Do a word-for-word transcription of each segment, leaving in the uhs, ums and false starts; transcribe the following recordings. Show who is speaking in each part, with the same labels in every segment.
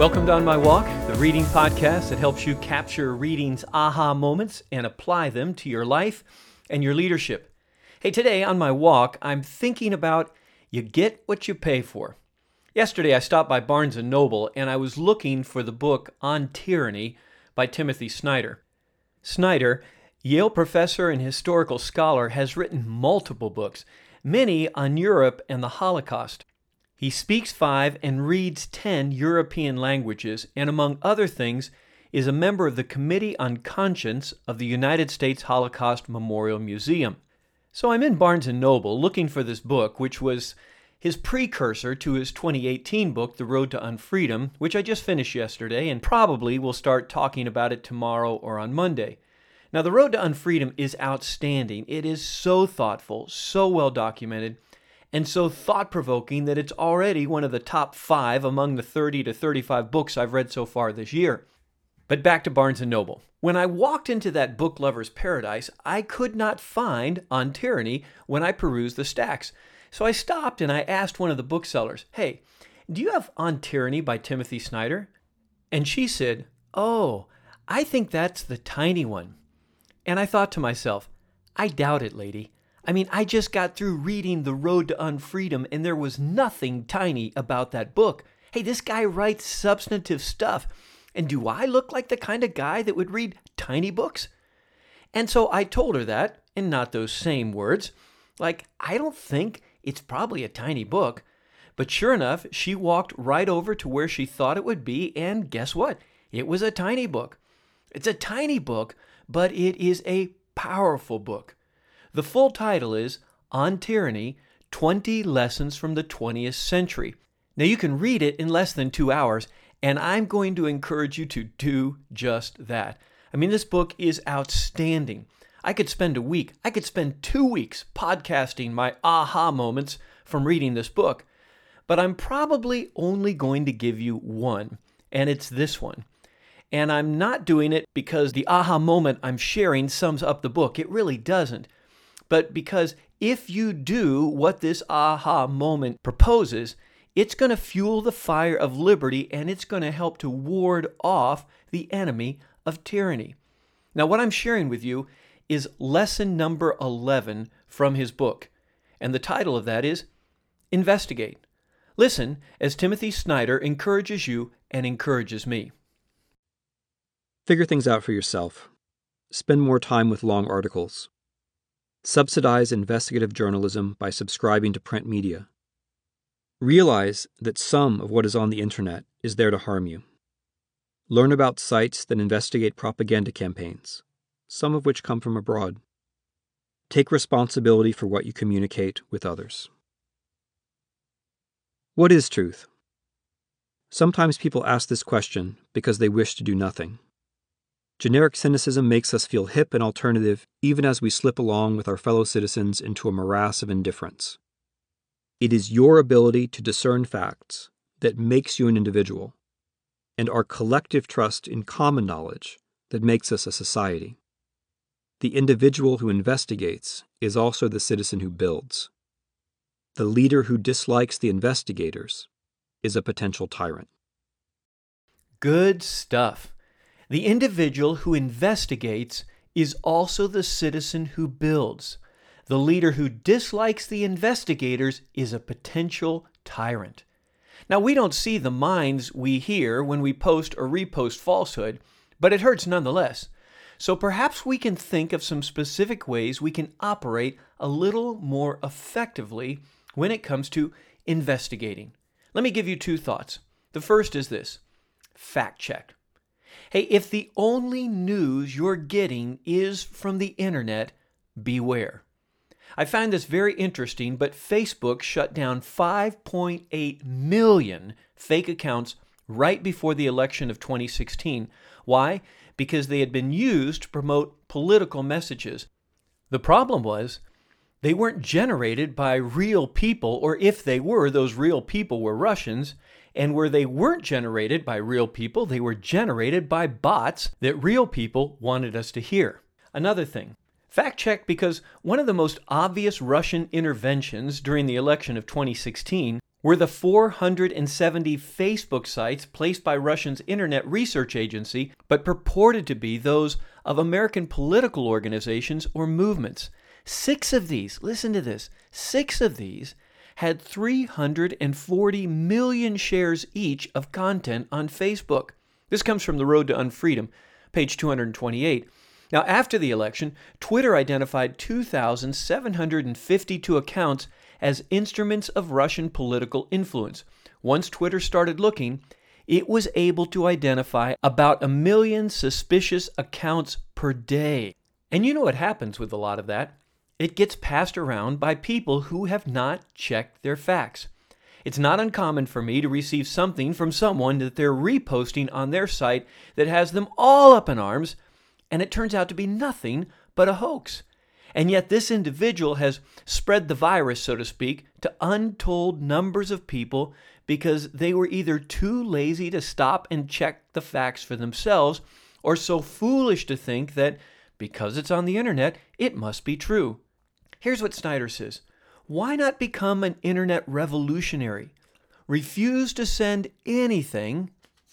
Speaker 1: Welcome to On My Walk, the reading podcast that helps you capture reading's aha moments and apply them to your life and your leadership. Hey, today on my walk, I'm thinking about you get what you pay for. Yesterday, I stopped by Barnes and Noble, and I was looking for the book On Tyranny by Timothy Snyder. Snyder, Yale professor and historical scholar, has written multiple books, many on Europe and the Holocaust. He speaks five and reads ten European languages, and among other things, is a member of the Committee on Conscience of the United States Holocaust Memorial Museum. So I'm in Barnes and Noble looking for this book, which was his precursor to his twenty eighteen book, The Road to Unfreedom, which I just finished yesterday and probably will start talking about it tomorrow or on Monday. Now, The Road to Unfreedom is outstanding. It is so thoughtful, so well documented, and so thought-provoking that it's already one of the top five among the thirty to thirty-five books I've read so far this year. But back to Barnes and Noble. When I walked into that book lover's paradise, I could not find On Tyranny when I perused the stacks. So I stopped and I asked one of the booksellers, "Hey, do you have On Tyranny by Timothy Snyder?" And she said, "Oh, I think that's the tiny one." And I thought to myself, I doubt it, lady. I mean, I just got through reading The Road to Unfreedom, and there was nothing tiny about that book. Hey, this guy writes substantive stuff. And do I look like the kind of guy that would read tiny books? And so I told her that, in not those same words. Like, I don't think it's probably a tiny book. But sure enough, she walked right over to where she thought it would be, and guess what? It was a tiny book. It's a tiny book, but it is a powerful book. The full title is On Tyranny, twenty Lessons from the twentieth Century. Now, you can read it in less than two hours, and I'm going to encourage you to do just that. I mean, this book is outstanding. I could spend a week, I could spend two weeks podcasting my aha moments from reading this book, but I'm probably only going to give you one, and it's this one. And I'm not doing it because the aha moment I'm sharing sums up the book. It really doesn't. But because if you do what this aha moment proposes, it's going to fuel the fire of liberty, and it's going to help to ward off the enemy of tyranny. Now, what I'm sharing with you is lesson number eleven from his book, and the title of that is Investigate. Listen as Timothy Snyder encourages you and encourages me.
Speaker 2: Figure things out for yourself. Spend more time with long articles. Subsidize investigative journalism by subscribing to print media. Realize that some of what is on the internet is there to harm you. Learn about sites that investigate propaganda campaigns, some of which come from abroad. Take responsibility for what you communicate with others. What is truth? Sometimes people ask this question because they wish to do nothing. Generic cynicism makes us feel hip and alternative even as we slip along with our fellow citizens into a morass of indifference. It is your ability to discern facts that makes you an individual, and our collective trust in common knowledge that makes us a society. The individual who investigates is also the citizen who builds. The leader who dislikes the investigators is a potential tyrant.
Speaker 1: Good stuff. The individual who investigates is also the citizen who builds. The leader who dislikes the investigators is a potential tyrant. Now, we don't see the minds we hear when we post or repost falsehood, but it hurts nonetheless. So perhaps we can think of some specific ways we can operate a little more effectively when it comes to investigating. Let me give you two thoughts. The first is this: fact check. Hey, if the only news you're getting is from the internet, beware. I find this very interesting, but Facebook shut down five point eight million fake accounts right before the election of twenty sixteen. Why? Because they had been used to promote political messages. The problem was they weren't generated by real people, or if they were, those real people were Russians. And where they weren't generated by real people, they were generated by bots that real people wanted us to hear. Another thing, fact check, because one of the most obvious Russian interventions during the election of twenty sixteen were the four hundred seventy Facebook sites placed by Russia's Internet Research Agency, but purported to be those of American political organizations or movements. Six of these, listen to this, six of these had three hundred forty million shares each of content on Facebook. This comes from The Road to Unfreedom, page two hundred twenty-eight. Now, after the election, Twitter identified two thousand seven hundred fifty-two accounts as instruments of Russian political influence. Once Twitter started looking, it was able to identify about a million suspicious accounts per day. And you know what happens with a lot of that? It gets passed around by people who have not checked their facts. It's not uncommon for me to receive something from someone that they're reposting on their site that has them all up in arms, and it turns out to be nothing but a hoax. And yet this individual has spread the virus, so to speak, to untold numbers of people because they were either too lazy to stop and check the facts for themselves, or so foolish to think that because it's on the internet, it must be true. Here's what Snyder says. Why not become an internet revolutionary? Refuse to send anything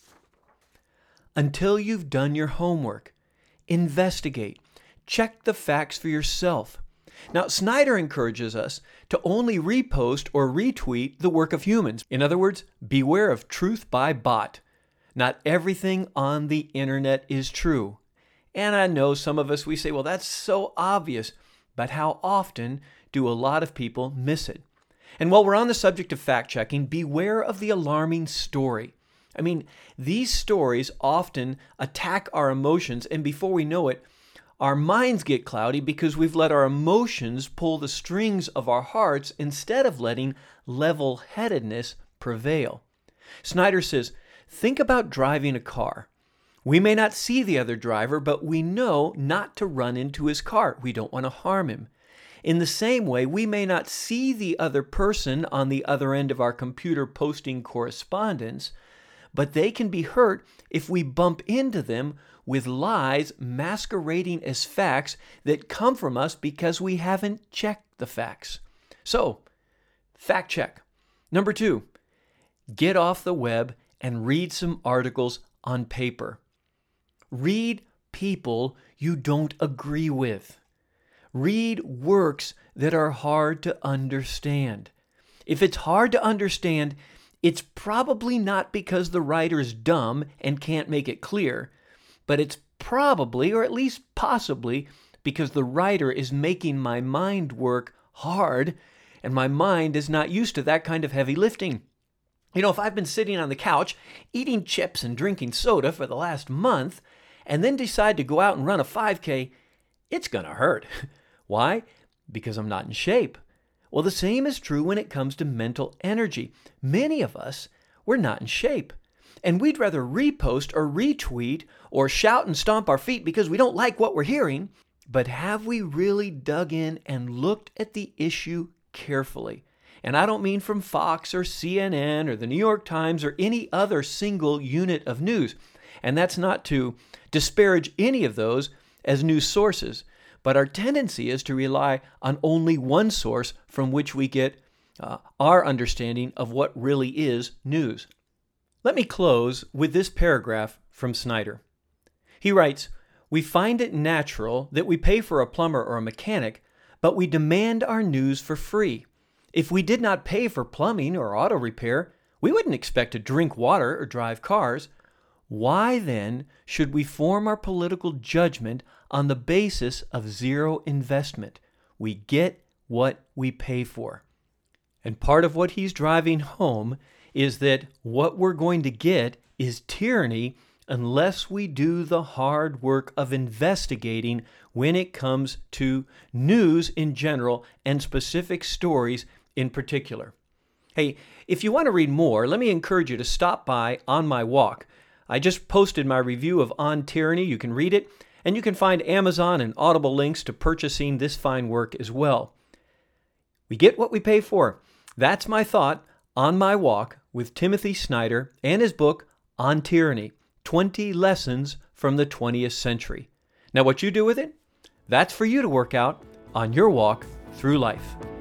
Speaker 1: until you've done your homework. Investigate. Check the facts for yourself. Now, Snyder encourages us to only repost or retweet the work of humans. In other words, beware of truth by bot. Not everything on the internet is true. And I know some of us, we say, well, that's so obvious. But how often do a lot of people miss it? And while we're on the subject of fact-checking, beware of the alarming story. I mean, these stories often attack our emotions, and before we know it, our minds get cloudy because we've let our emotions pull the strings of our hearts instead of letting level-headedness prevail. Snyder says, think about driving a car. We may not see the other driver, but we know not to run into his car. We don't want to harm him. In the same way, we may not see the other person on the other end of our computer posting correspondence, but they can be hurt if we bump into them with lies masquerading as facts that come from us because we haven't checked the facts. So, fact check. Number two, get off the web and read some articles on paper. Read people you don't agree with. Read works that are hard to understand. If it's hard to understand, it's probably not because the writer is dumb and can't make it clear, but it's probably, or at least possibly, because the writer is making my mind work hard, and my mind is not used to that kind of heavy lifting. You know, if I've been sitting on the couch, eating chips and drinking soda for the last month, and then decide to go out and run a five K, it's going to hurt. Why? Because I'm not in shape. Well, the same is true when it comes to mental energy. Many of us, we're not in shape. And we'd rather repost or retweet or shout and stomp our feet because we don't like what we're hearing. But have we really dug in and looked at the issue carefully? And I don't mean from Fox or C N N or the New York Times or any other single unit of news. And that's not to disparage any of those as news sources. But our tendency is to rely on only one source from which we get uh, our understanding of what really is news. Let me close with this paragraph from Snyder. He writes, "We find it natural that we pay for a plumber or a mechanic, but we demand our news for free. If we did not pay for plumbing or auto repair, we wouldn't expect to drink water or drive cars. Why then should we form our political judgment on the basis of zero investment? We get what we pay for." And part of what he's driving home is that what we're going to get is tyranny unless we do the hard work of investigating when it comes to news in general and specific stories in particular. Hey, if you want to read more, let me encourage you to stop by On My Walk. I just posted my review of On Tyranny. You can read it, and you can find Amazon and Audible links to purchasing this fine work as well. We get what we pay for. That's my thought on my walk with Timothy Snyder and his book, On Tyranny, twenty Lessons from the twentieth Century. Now, what you do with it, that's for you to work out on your walk through life.